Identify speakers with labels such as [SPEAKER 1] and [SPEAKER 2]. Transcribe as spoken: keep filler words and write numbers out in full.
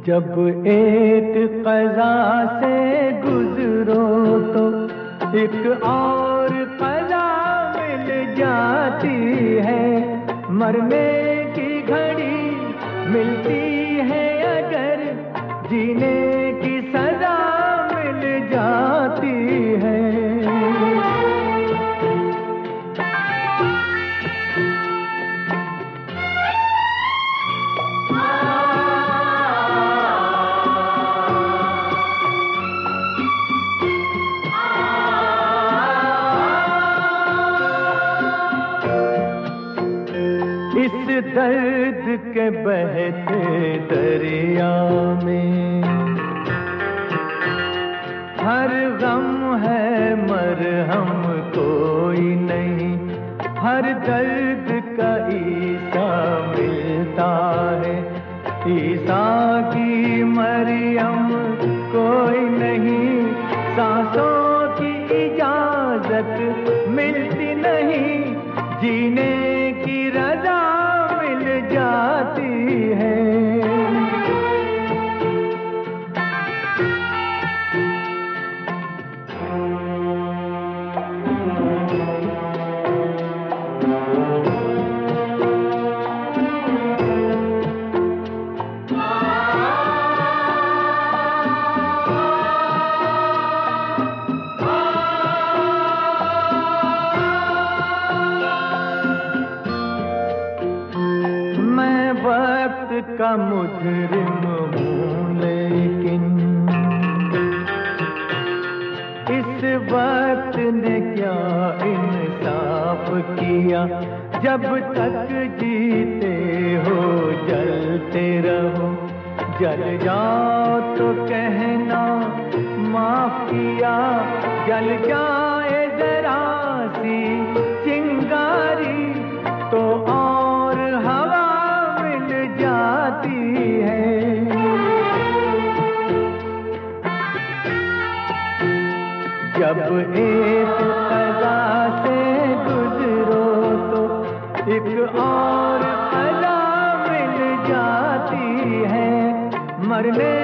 [SPEAKER 1] जब एक क़ज़ा से गुज़रो तो एक और क़ज़ा मिल जाती है। मरने की घड़ी मिलती है अगर जीने की सज़ा मिल जाती है। इस दर्द के बहते दरिया में हर गम है मरहम कोई नहीं। हर दर्द का ईसा मिलता है, ईसा की मरियम कोई नहीं। सांसों की इजाजत मिलती नहीं, जीने की रजा मिल जाती है। वक्त का मुजरिम हूँ लेकिन इस वक्त ने क्या इंसाफ किया। जब तक जीते हो जलते रहो, जल जाओ तो कहना माफ किया। जल जाए जरा सी चिंगारी तो और हवा जाती है। जब एक क़ज़ा से गुज़रो तो एक और क़ज़ा मिल जाती है। मरने